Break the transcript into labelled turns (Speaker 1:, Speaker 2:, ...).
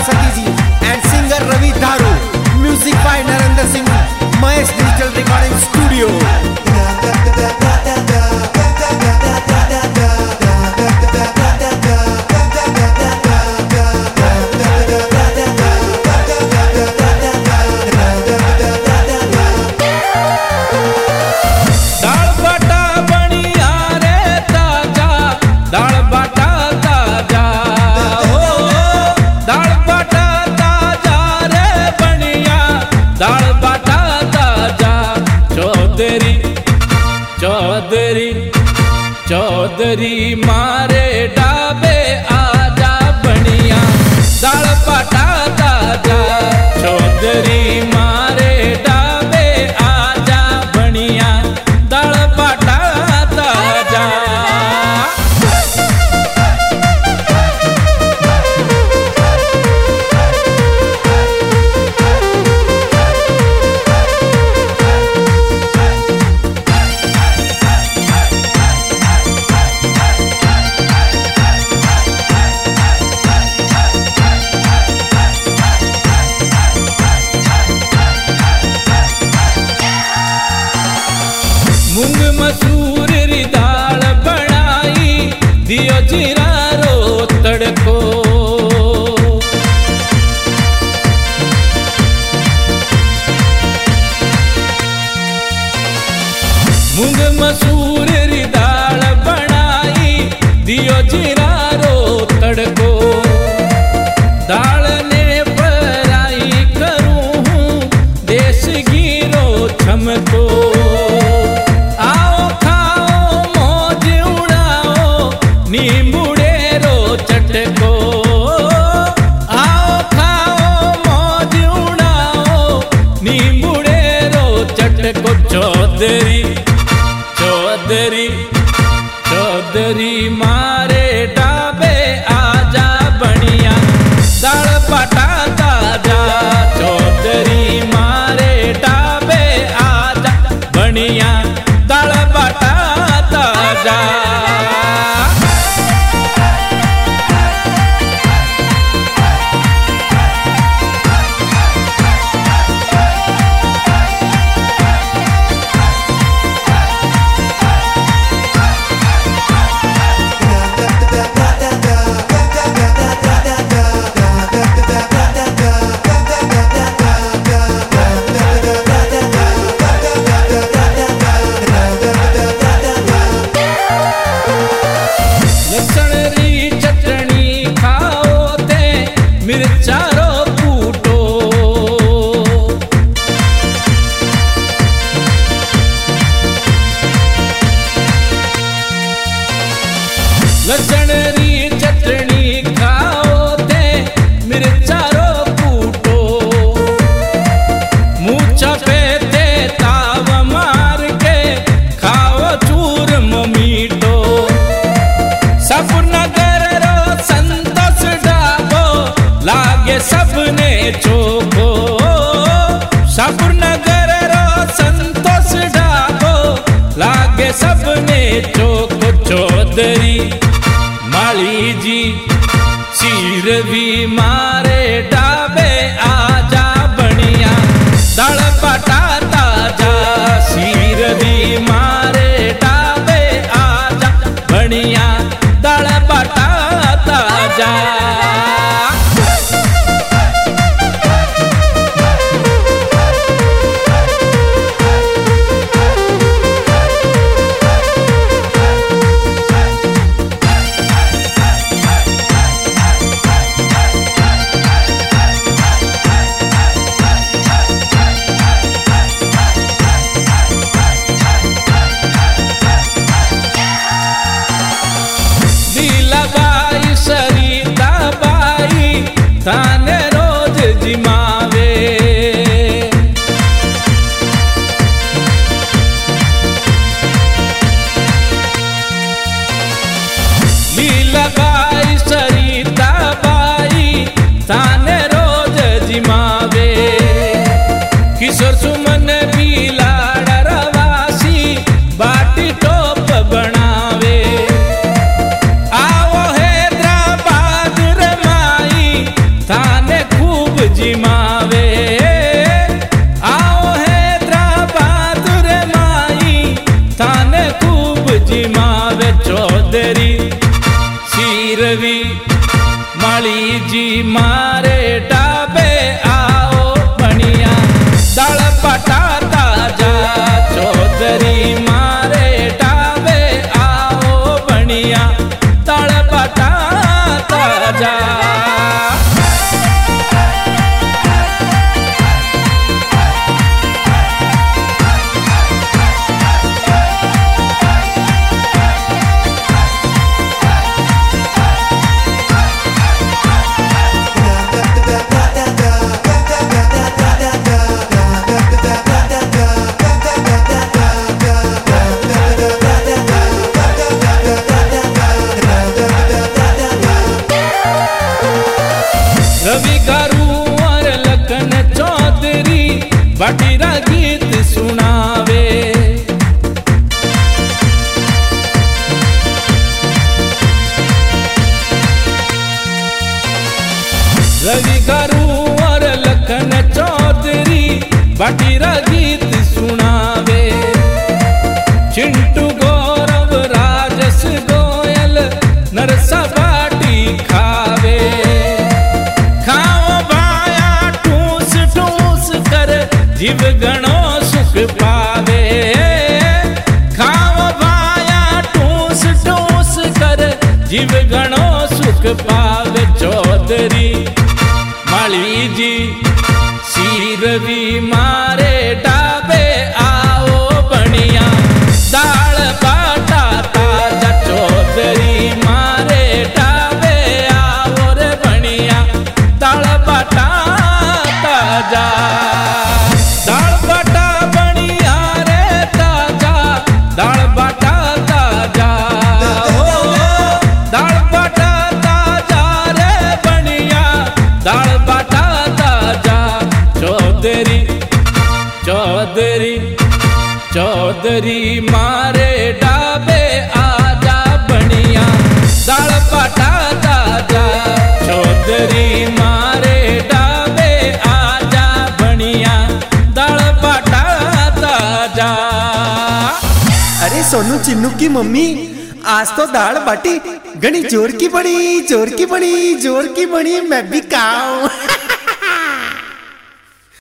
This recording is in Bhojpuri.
Speaker 1: Saraswati ji and singer Ravi Tharu. Music by Narendra Singh, Mahesh Digital Recording Studio.
Speaker 2: Chaudhary मारे डाबे आजा बनिया दाल पाटा ताजा। चौधरी मारे डाबे आजा बनिया दाल पाटा ताजा। मूंग मसूर री दाल बनाई दियो जीरा रो तड़को। मूंग मसूर री दाल बनाई दियो जीरा रो तड़को। दाल ने फ्राई करूं हूँ देसी घी रो छमको। नींबूड़े रो चटको आओ खाओ मौज उड़ाओ नींबूड़े रो चटको। चौधरी चौधरी चौधरी मारे डाबे आजा बनिया दाल पाटा ताजा। चौधरी मारे डाबे आजा बनिया दाल पाटा ताजा। लसण री चटनी खाओ ते मिर्चा रो कूटो। लसण री चटनी खाओ ते मिर्चा रो कूटो। मूछा पे ते ताव मार के खाओ चूरम मीठो। सफरनगर रो संतोष डाबो लागे सबने चोखो। सफरनगर रो संतोष डाबो लागे सबने चोखो। चौधरी माली जी सिर भी मारे डाबे आजा बनिया दाल पाटा ताजा। सिर भी मारे डाबे आजा बनिया दाल पाटा ताजा। लीलाबाई सरिता बाई थाने रोज जिमावे। लीलाबाई सरिता बाई थाने रोज जिमावे। किशोर सुमन भी लाड़ रवासी बाटी टोप बनावे। आओ हैदराबाद रे माई थाने बाटीरा गीत सुनावे। रवि गारू और लखन चौधरी बाटीरा गीत सुनावे। चिंटू गौरव राजस गोयल नरसा बाटी खावे। खाओ भाया ठूस ठूस कर जीव गणो सुख पावे। खाओ भाया ठूस ठूस कर जीव गणो सुख पावे। चौधरी माली जी सीरवी मारे डाबे आओ बनिया दाल बाटा ताजा। चौधरी मारे डाबे आओ रे बनिया दाल बाटा ताजा। दाल बाटा बनिया रे ताजा दाल बाटा ताजा। दाल बाटा ताजा रे बनिया दाल बाटा ताजा। चौधरी चौधरी चौधरी मारे डाबे आजा बनिया दाल बाटा ताजा। चौधरी मारे डाबे आजा बनिया दाल बाटा ताजा।
Speaker 1: अरे सोनू चिन्नू की मम्मी आज तो दाल बाटी घनी जोर की बनी जोर की बनी जोर की बनी मैं भी खाऊं।